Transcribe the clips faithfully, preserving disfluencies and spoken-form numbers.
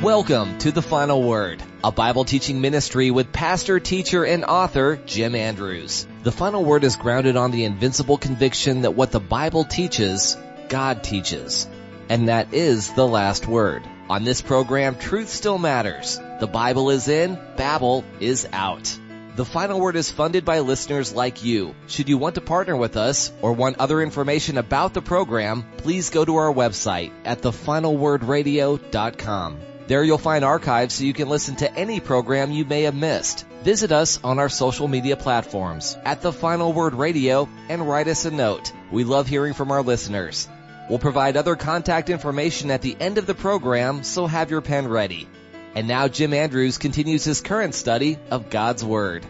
Welcome to The Final Word, a Bible teaching ministry with pastor, teacher, and author Jim Andrews. The Final Word is grounded on the invincible conviction that what the Bible teaches, God teaches. And that is the last word. On this program, truth still matters. The Bible is in, Babel is out. The Final Word is funded by listeners like you. Should you want to partner with us or want other information about the program, please go to our website at the final word radio dot com. There you'll find archives so you can listen to any program you may have missed. Visit us on our social media platforms at The Final Word Radio and write us a note. We love hearing from our listeners. We'll provide other contact information at the end of the program, so have your pen ready. And now Jim Andrews continues his current study of God's Word.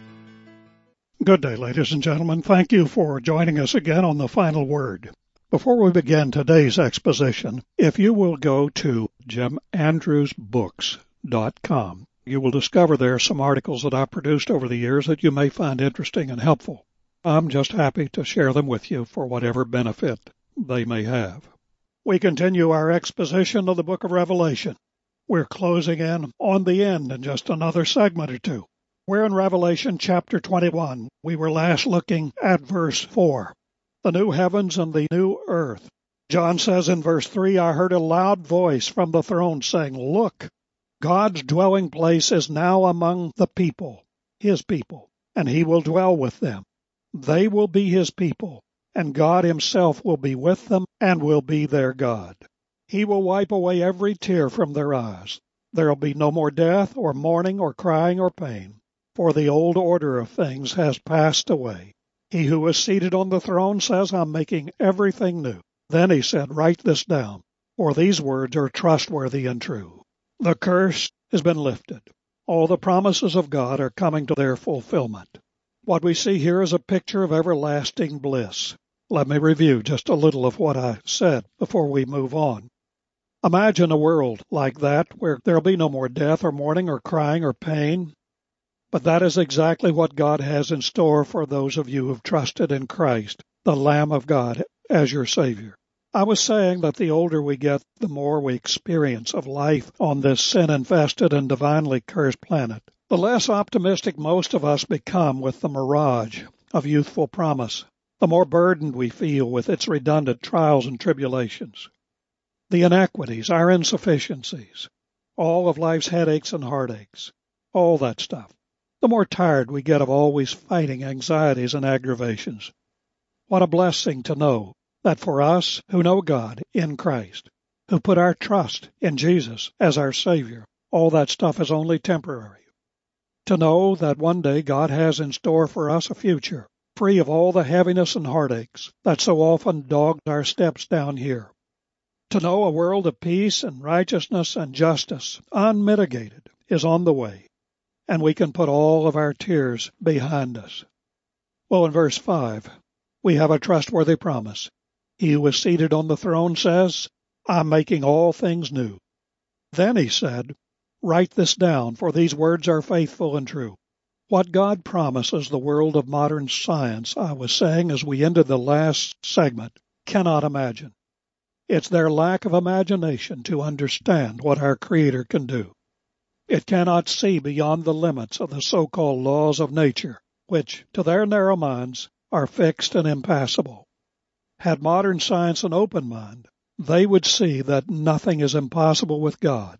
Good day, ladies and gentlemen. Thank you for joining us again on The Final Word. Before we begin today's exposition, if you will go to jim andrews books dot com, you will discover there some articles that I've produced over the years that you may find interesting and helpful. I'm just happy to share them with you for whatever benefit they may have. We continue our exposition of the book of Revelation. We're closing in on the end in just another segment or two. We're in Revelation chapter twenty-one. We were last looking at verse four. The new heavens and the new earth. John says in verse three, I heard a loud voice from the throne saying, Look, God's dwelling place is now among the people, his people, and he will dwell with them. They will be his people, and God himself will be with them and will be their God. He will wipe away every tear from their eyes. There will be no more death or mourning or crying or pain, for the old order of things has passed away. He who is seated on the throne says, I'm making everything new. Then he said, Write this down, for these words are trustworthy and true. The curse has been lifted. All the promises of God are coming to their fulfillment. What we see here is a picture of everlasting bliss. Let me review just a little of what I said before we move on. Imagine a world like that where there will be no more death or mourning or crying or pain. But that is exactly what God has in store for those of you who have trusted in Christ, the Lamb of God, as your Savior. I was saying that the older we get, the more we experience of life on this sin-infested and divinely cursed planet. The less optimistic most of us become with the mirage of youthful promise, the more burdened we feel with its redundant trials and tribulations. The inequities, our insufficiencies, all of life's headaches and heartaches, all that stuff. The more tired we get of always fighting anxieties and aggravations. What a blessing to know that for us who know God in Christ, who put our trust in Jesus as our Savior, all that stuff is only temporary. To know that one day God has in store for us a future, free of all the heaviness and heartaches that so often dogged our steps down here. To know a world of peace and righteousness and justice, unmitigated, is on the way, and we can put all of our tears behind us. Well, in verse five, we have a trustworthy promise. He who is seated on the throne says, I'm making all things new. Then he said, Write this down, for these words are faithful and true. What God promises the world of modern science, I was saying as we ended the last segment, cannot imagine. It's their lack of imagination to understand what our Creator can do. It cannot see beyond the limits of the so-called laws of nature, which, to their narrow minds, are fixed and impassable. Had modern science an open mind, they would see that nothing is impossible with God.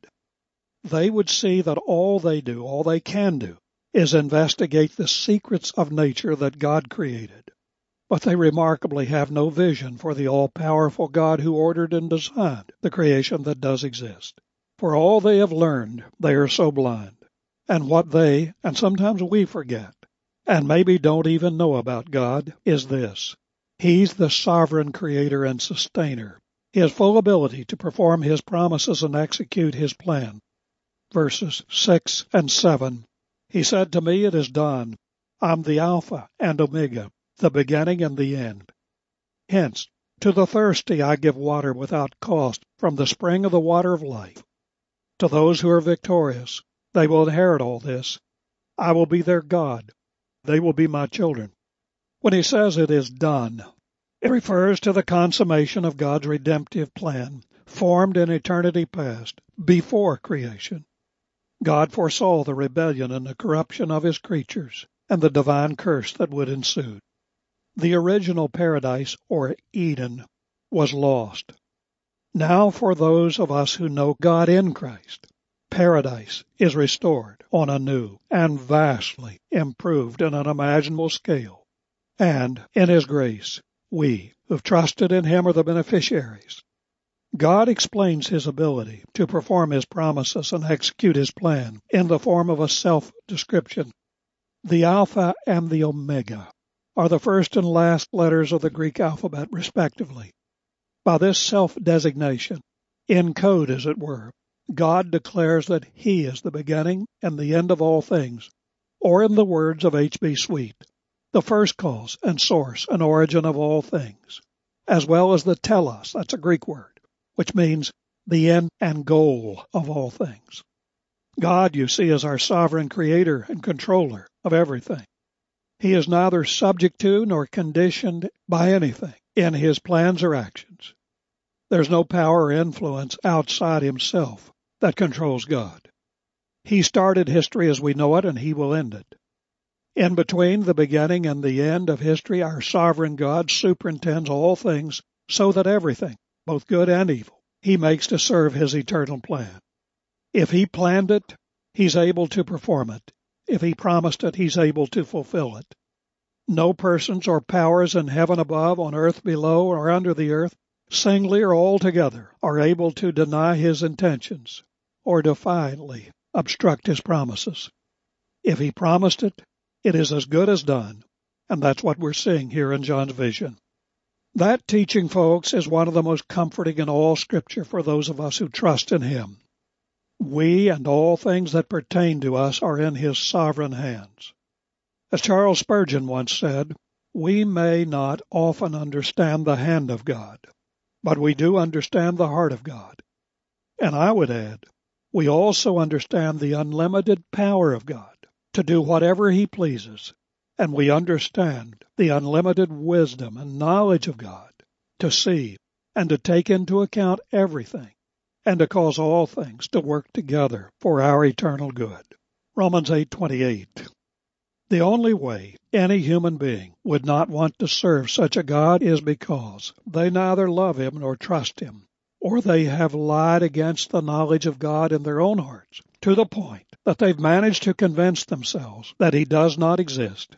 They would see that all they do, all they can do, is investigate the secrets of nature that God created. But they remarkably have no vision for the all-powerful God who ordered and designed the creation that does exist. For all they have learned, they are so blind. And what they, and sometimes we forget, and maybe don't even know about God, is this. He's the sovereign creator and sustainer. He has full ability to perform his promises and execute his plan. Verses six and seven. He said to me, It is done. I'm the Alpha and Omega, the beginning and the end. Hence, to the thirsty I give water without cost from the spring of the water of life. To those who are victorious, they will inherit all this. I will be their God. They will be my children. When he says it is done, it refers to the consummation of God's redemptive plan formed in eternity past, before creation. God foresaw the rebellion and the corruption of his creatures and the divine curse that would ensue. The original paradise, or Eden, was lost. Now for those of us who know God in Christ, paradise is restored on a new and vastly improved and unimaginable scale. And in his grace, we who've trusted in him are the beneficiaries. God explains his ability to perform his promises and execute his plan in the form of a self-description. The Alpha and the Omega are the first and last letters of the Greek alphabet, respectively. By this self-designation, in code as it were, God declares that he is the beginning and the end of all things, or in the words of H B Sweet, the first cause and source and origin of all things, as well as the telos, that's a Greek word, which means the end and goal of all things. God, you see, is our sovereign creator and controller of everything. He is neither subject to nor conditioned by anything in his plans or actions. There's no power or influence outside himself that controls God. He started history as we know it, and he will end it. In between the beginning and the end of history, our sovereign God superintends all things so that everything, both good and evil, he makes to serve his eternal plan. If he planned it, he's able to perform it. If he promised it, he's able to fulfill it. No persons or powers in heaven above, on earth below, or under the earth, singly or altogether, are able to deny his intentions or defiantly obstruct his promises. If he promised it, it is as good as done, and that's what we're seeing here in John's vision. That teaching, folks, is one of the most comforting in all Scripture for those of us who trust in him. We and all things that pertain to us are in his sovereign hands. As Charles Spurgeon once said, we may not often understand the hand of God, but we do understand the heart of God. And I would add, we also understand the unlimited power of God to do whatever he pleases, and we understand the unlimited wisdom and knowledge of God to see and to take into account everything and to cause all things to work together for our eternal good. Romans eight twenty-eight. The only way any human being would not want to serve such a God is because they neither love him nor trust him, or they have lied against the knowledge of God in their own hearts to the point that they've managed to convince themselves that he does not exist,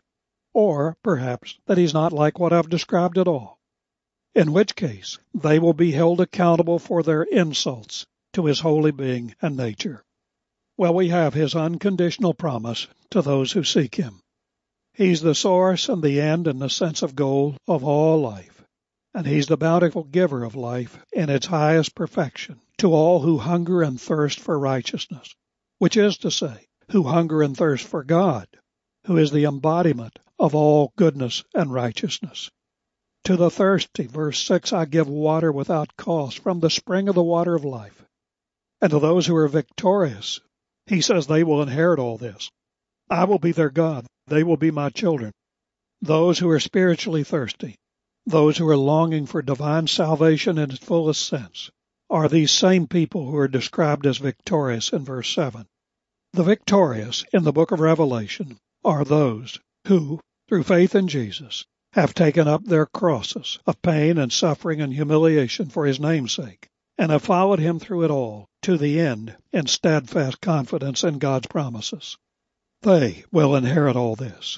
or perhaps that he's not like what I've described at all, in which case they will be held accountable for their insults to his holy being and nature. Well, we have his unconditional promise to those who seek him. He's the source and the end and the sense of goal of all life, and he's the bountiful giver of life in its highest perfection to all who hunger and thirst for righteousness, which is to say, who hunger and thirst for God, who is the embodiment of all goodness and righteousness. To the thirsty, verse six, I give water without cost from the spring of the water of life. And to those who are victorious, he says they will inherit all this. I will be their God. They will be my children. Those who are spiritually thirsty, those who are longing for divine salvation in its fullest sense, are these same people who are described as victorious in verse seven. The victorious in the book of Revelation are those who, through faith in Jesus, have taken up their crosses of pain and suffering and humiliation for his name's sake, and have followed him through it all to the end in steadfast confidence in God's promises. They will inherit all this.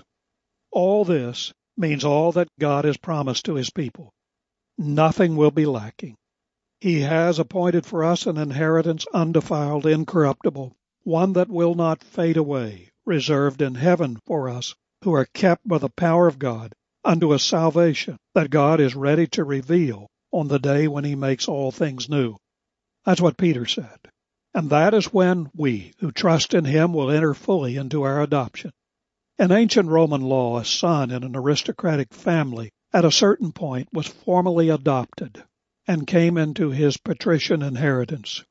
All this means all that God has promised to his people. Nothing will be lacking. He has appointed for us an inheritance undefiled, incorruptible, one that will not fade away, reserved in heaven for us who are kept by the power of God unto a salvation that God is ready to reveal on the day when he makes all things new. That's what Peter said. And that is when we who trust in him will enter fully into our adoption. In ancient Roman law, a son in an aristocratic family at a certain point was formally adopted and came into his patrician inheritance.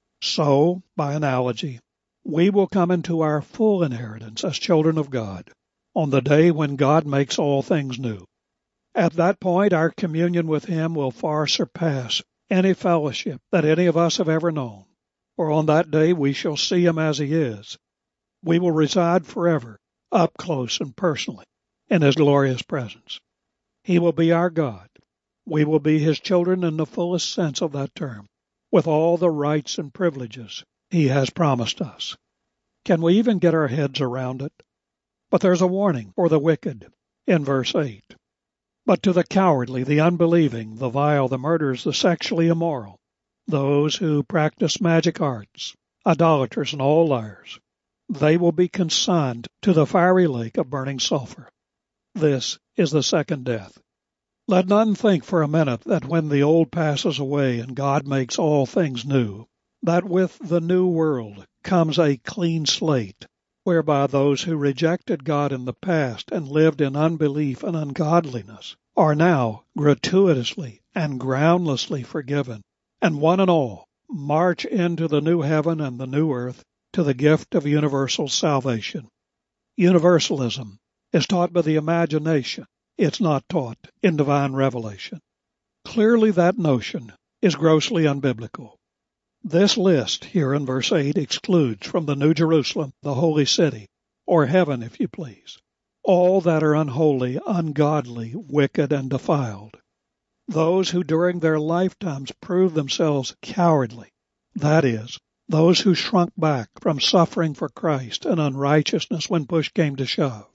So, by analogy, we will come into our full inheritance as children of God on the day when God makes all things new. At that point, our communion with him will far surpass any fellowship that any of us have ever known. For on that day we shall see him as he is. We will reside forever, up close and personally, in his glorious presence. He will be our God. We will be his children in the fullest sense of that term, with all the rights and privileges he has promised us. Can we even get our heads around it? But there's a warning for the wicked in verse eight. But to the cowardly, the unbelieving, the vile, the murderers, the sexually immoral, those who practice magic arts, idolaters, and all liars, they will be consigned to the fiery lake of burning sulfur. This is the second death. Let none think for a minute that when the old passes away and God makes all things new, that with the new world comes a clean slate, whereby those who rejected God in the past and lived in unbelief and ungodliness are now gratuitously and groundlessly forgiven, and one and all march into the new heaven and the new earth to the gift of universal salvation. Universalism is taught by the imagination. It's not taught in divine revelation. Clearly that notion is grossly unbiblical. This list here in verse eight excludes from the New Jerusalem, the holy city, or heaven if you please, all that are unholy, ungodly, wicked, and defiled. Those who during their lifetimes proved themselves cowardly, that is, those who shrunk back from suffering for Christ and unrighteousness when push came to shove.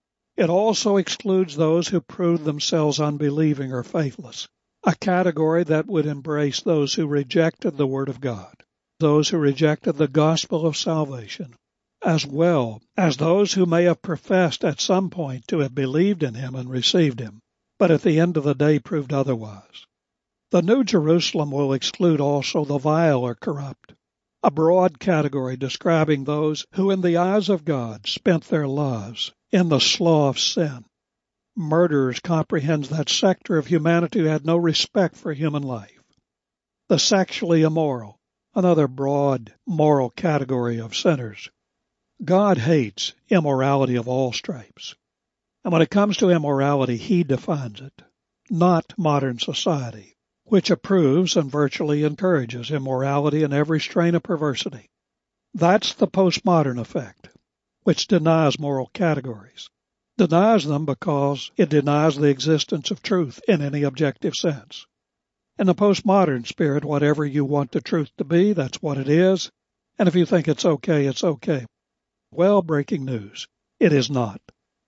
It also excludes those who proved themselves unbelieving or faithless, a category that would embrace those who rejected the Word of God, those who rejected the gospel of salvation, as well as those who may have professed at some point to have believed in him and received him, but at the end of the day proved otherwise. The New Jerusalem will exclude also the vile or corrupt, a broad category describing those who in the eyes of God spent their lives in the slough of sin. Murderers comprehends that sector of humanity who had no respect for human life. The sexually immoral, another broad moral category of sinners. God hates immorality of all stripes. And when it comes to immorality, he defines it, not modern society, which approves and virtually encourages immorality and every strain of perversity. That's the postmodern effect, which denies moral categories. Denies them because it denies the existence of truth in any objective sense. In the postmodern spirit, whatever you want the truth to be, that's what it is. And if you think it's okay, it's okay. Well, breaking news, it is not.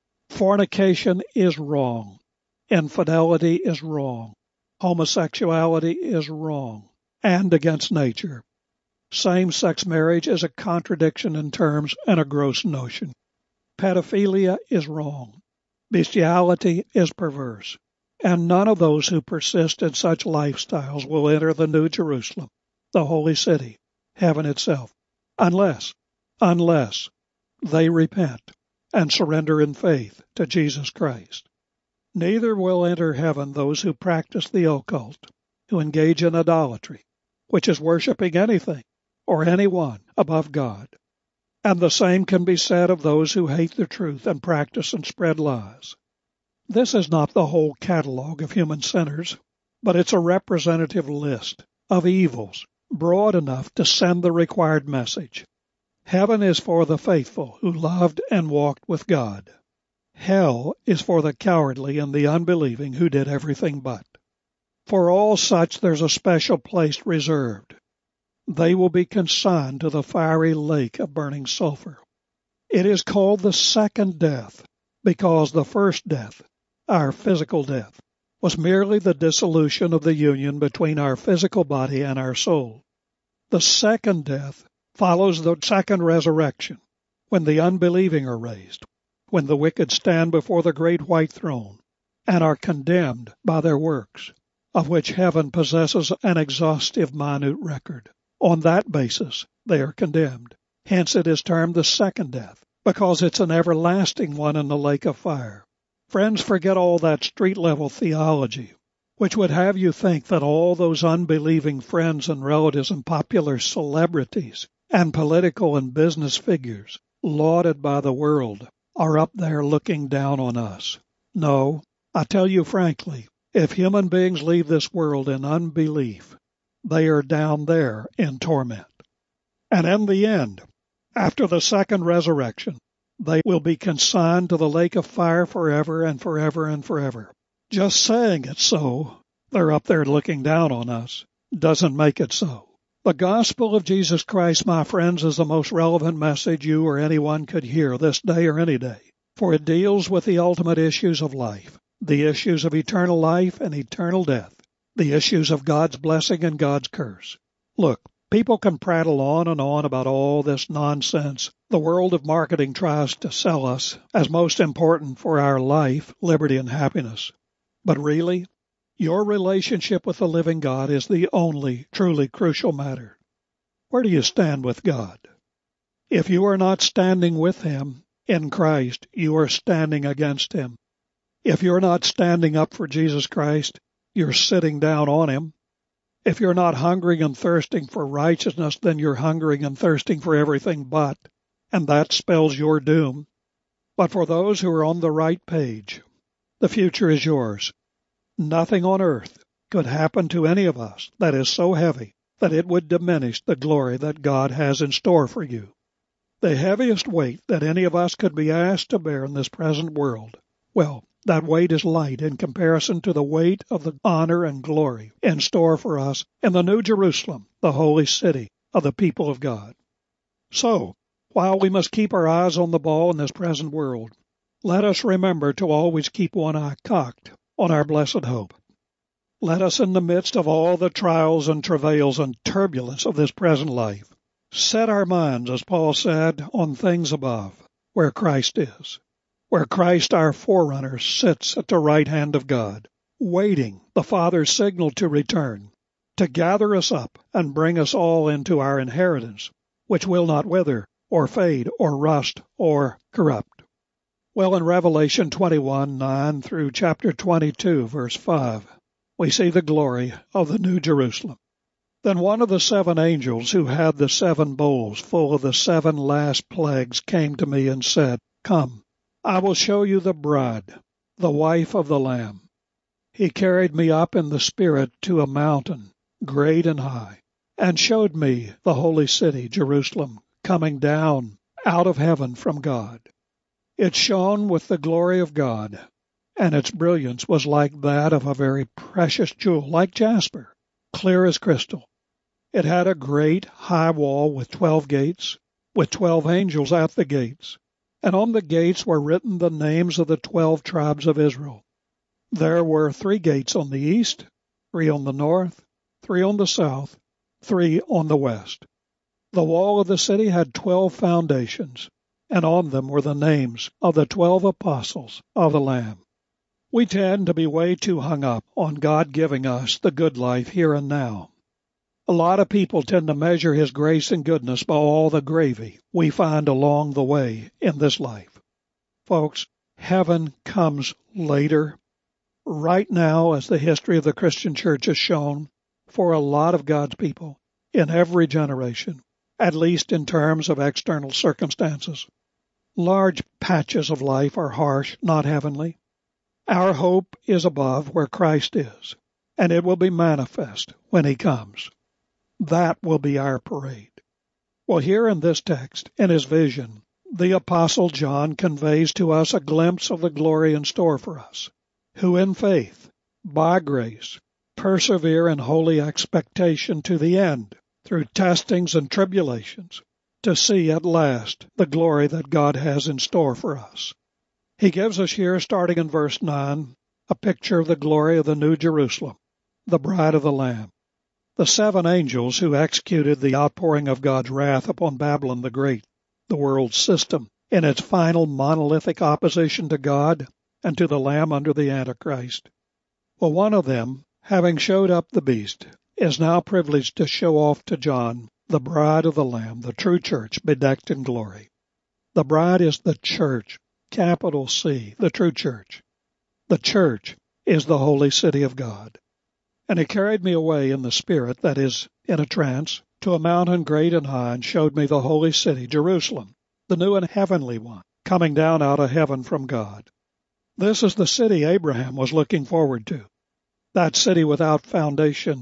Fornication is wrong. Infidelity is wrong. Homosexuality is wrong and against nature. Same-sex marriage is a contradiction in terms and a gross notion. Pedophilia is wrong. Bestiality is perverse. And none of those who persist in such lifestyles will enter the New Jerusalem, the holy city, heaven itself, unless, unless they repent and surrender in faith to Jesus Christ. Neither will enter heaven those who practice the occult, who engage in idolatry, which is worshiping anything or anyone above God. And the same can be said of those who hate the truth and practice and spread lies. This is not the whole catalog of human sinners, but it's a representative list of evils broad enough to send the required message. Heaven is for the faithful who loved and walked with God. Hell is for the cowardly and the unbelieving who did everything but. For all such there's a special place reserved. They will be consigned to the fiery lake of burning sulfur. It is called the second death because the first death, our physical death, was merely the dissolution of the union between our physical body and our soul. The second death follows the second resurrection, when the unbelieving are raised, when the wicked stand before the great white throne and are condemned by their works, of which heaven possesses an exhaustive minute record. On that basis, they are condemned. Hence it is termed the second death, because it's an everlasting one in the lake of fire. Friends, forget all that street-level theology, which would have you think that all those unbelieving friends and relatives and popular celebrities and political and business figures lauded by the world are up there looking down on us. No, I tell you frankly, if human beings leave this world in unbelief, They are down there in torment. And in the end, after the second resurrection, they will be consigned to the lake of fire forever and forever and forever. Just saying it so, they're up there looking down on us, doesn't make it so. The gospel of Jesus Christ, my friends, is the most relevant message you or anyone could hear this day or any day, for it deals with the ultimate issues of life, the issues of eternal life and eternal death, the issues of God's blessing and God's curse. Look, people can prattle on and on about all this nonsense the world of marketing tries to sell us as most important for our life, liberty, and happiness. But really, your relationship with the living God is the only truly crucial matter. Where do you stand with God? If you are not standing with Him in Christ, you are standing against Him. If you're not standing up for Jesus Christ, you're sitting down on Him. If you're not hungering and thirsting for righteousness, then you're hungering and thirsting for everything but, and that spells your doom. But for those who are on the right page, the future is yours. Nothing on earth could happen to any of us that is so heavy that it would diminish the glory that God has in store for you. The heaviest weight that any of us could be asked to bear in this present world, well, that weight is light in comparison to the weight of the honor and glory in store for us in the New Jerusalem, the holy city of the people of God. So, while we must keep our eyes on the ball in this present world, let us remember to always keep one eye cocked on our blessed hope. Let us, in the midst of all the trials and travails and turbulence of this present life, set our minds, as Paul said, on things above, where Christ is, where Christ our forerunner sits at the right hand of God, waiting the Father's signal to return, to gather us up and bring us all into our inheritance, which will not wither, or fade, or rust, or corrupt. Well, in Revelation twenty-one, nine through chapter twenty-two, verse five, we see the glory of the New Jerusalem. Then one of the seven angels who had the seven bowls full of the seven last plagues came to me and said, Come, I will show you the bride, the wife of the Lamb. He carried me up in the Spirit to a mountain, great and high, and showed me the holy city, Jerusalem, coming down out of heaven from God. It shone with the glory of God, and its brilliance was like that of a very precious jewel, like jasper, clear as crystal. It had a great high wall with twelve gates, with twelve angels at the gates, and on the gates were written the names of the twelve tribes of Israel. There were three gates on the east, three on the north, three on the south, three on the west. The wall of the city had twelve foundations, and on them were the names of the twelve apostles of the Lamb. We tend to be way too hung up on God giving us the good life here and now. A lot of people tend to measure His grace and goodness by all the gravy we find along the way in this life. Folks, heaven comes later. Right now, as the history of the Christian church has shown, for a lot of God's people in every generation, at least in terms of external circumstances. Large patches of life are harsh, not heavenly. Our hope is above where Christ is, and it will be manifest when He comes. That will be our parade. Well, here in this text, in his vision, the Apostle John conveys to us a glimpse of the glory in store for us, who in faith, by grace, persevere in holy expectation to the end, through testings and tribulations, to see at last the glory that God has in store for us. He gives us here, starting in verse nine, a picture of the glory of the New Jerusalem, the bride of the Lamb. The seven angels who executed the outpouring of God's wrath upon Babylon the Great, the world system, in its final monolithic opposition to God and to the Lamb under the Antichrist. Well, one of them, having showed up the beast, is now privileged to show off to John the bride of the Lamb, the true church, bedecked in glory. The bride is the church, capital C, the true church. The church is the holy city of God. And He carried me away in the Spirit, that is, in a trance, to a mountain great and high, and showed me the holy city, Jerusalem, the new and heavenly one, coming down out of heaven from God. This is the city Abraham was looking forward to, that city without foundations,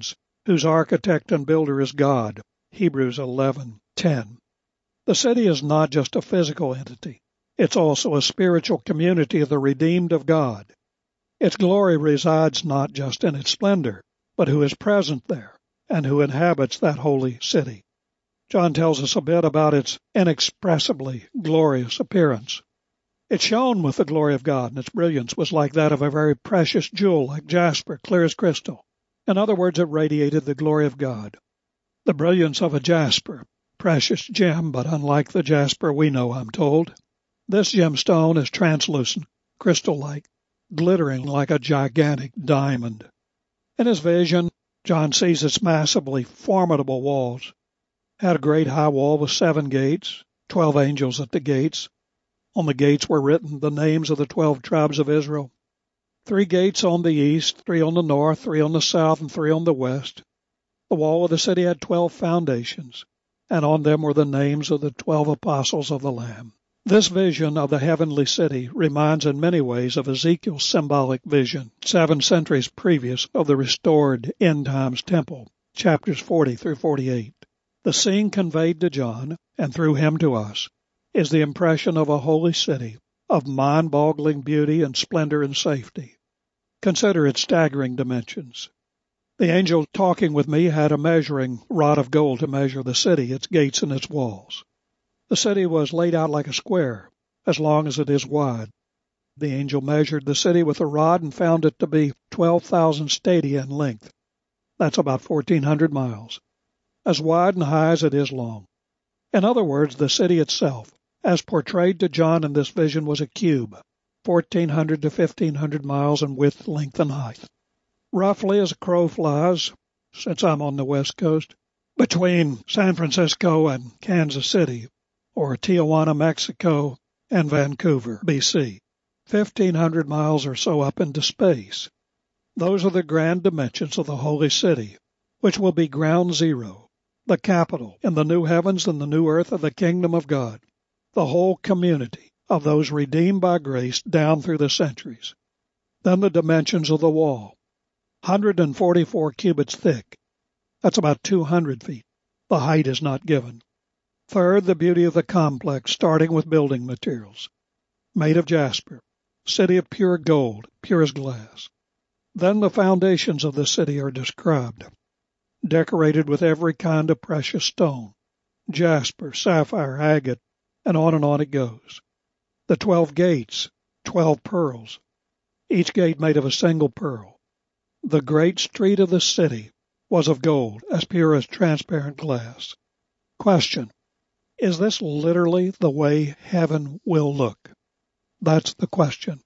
whose architect and builder is God, Hebrews eleven ten. The city is not just a physical entity. It's also a spiritual community of the redeemed of God. Its glory resides not just in its splendor, but who is present there and who inhabits that holy city. John tells us a bit about its inexpressibly glorious appearance. It shone with the glory of God, and its brilliance was like that of a very precious jewel, like jasper, clear as crystal. In other words, it radiated the glory of God. The brilliance of a jasper, precious gem, but unlike the jasper we know, I'm told. This gemstone is translucent, crystal-like, glittering like a gigantic diamond. In his vision, John sees its massively formidable walls. Had a great high wall with seven gates, twelve angels at the gates. On the gates were written the names of the twelve tribes of Israel. Three gates on the east, three on the north, three on the south, and three on the west. The wall of the city had twelve foundations, and on them were the names of the twelve apostles of the Lamb. This vision of the heavenly city reminds in many ways of Ezekiel's symbolic vision, seven centuries previous, of the restored end-times temple, chapters forty through forty-eight. The scene conveyed to John, and through him to us, is the impression of a holy city, of mind-boggling beauty and splendor and safety. Consider its staggering dimensions. The angel talking with me had a measuring rod of gold to measure the city, its gates and its walls. The city was laid out like a square, as long as it is wide. The angel measured the city with a rod and found it to be twelve thousand stadia in length. That's about fourteen hundred miles. As wide and high as it is long. In other words, the city itself, as portrayed to John in this vision, was a cube, fourteen hundred to fifteen hundred miles in width, length, and height. Roughly as a crow flies, since I'm on the West Coast, between San Francisco and Kansas City, or Tijuana, Mexico, and Vancouver, B C, fifteen hundred miles or so up into space. Those are the grand dimensions of the holy city, which will be ground zero, the capital in the new heavens and the new earth of the kingdom of God, the whole community of those redeemed by grace down through the centuries. Then the dimensions of the wall, one hundred forty-four cubits thick. That's about two hundred feet. The height is not given. Third, the beauty of the complex, starting with building materials. Made of jasper, city of pure gold, pure as glass. Then the foundations of the city are described, decorated with every kind of precious stone, jasper, sapphire, agate, and on and on it goes. The twelve gates, twelve pearls, each gate made of a single pearl. The great street of the city was of gold, as pure as transparent glass. Question: is this literally the way heaven will look? That's the question.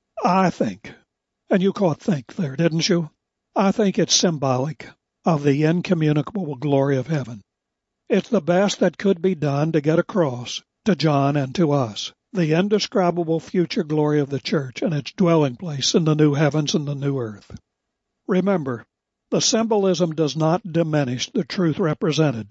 I think, and you caught think there, didn't you? I think it's symbolic of the incommunicable glory of heaven. It's the best that could be done to get across to John and to us the indescribable future glory of the church and its dwelling place in the new heavens and the new earth. Remember, the symbolism does not diminish the truth represented,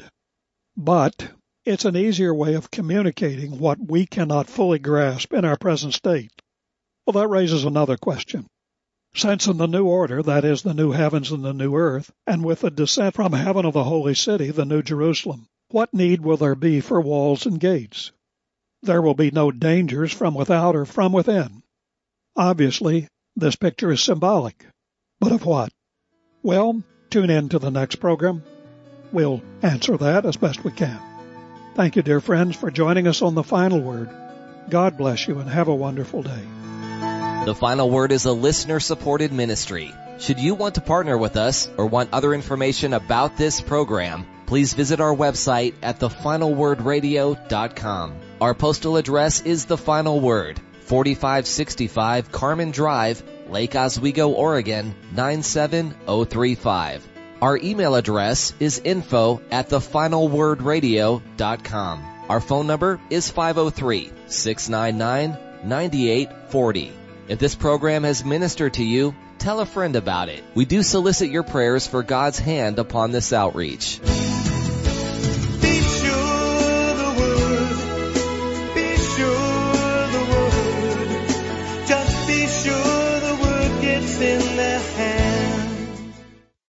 but it's an easier way of communicating what we cannot fully grasp in our present state. Well, that raises another question. Since in the new order, that is, the new heavens and the new earth, and with the descent from heaven of the holy city, the New Jerusalem, what need will there be for walls and gates? There will be no dangers from without or from within. Obviously, this picture is symbolic. But of what? Well, tune in to the next program. We'll answer that as best we can. Thank you, dear friends, for joining us on The Final Word. God bless you and have a wonderful day. The Final Word is a listener-supported ministry. Should you want to partner with us or want other information about this program, please visit our website at the final word radio dot com. Our postal address is The Final Word, forty-five sixty-five Carmen Drive, Lake Oswego, Oregon, nine seven oh three five. Our email address is info at the final word radio dot com. Our phone number is five oh three, six nine nine, nine eight four oh. If this program has ministered to you, tell a friend about it. We do solicit your prayers for God's hand upon this outreach.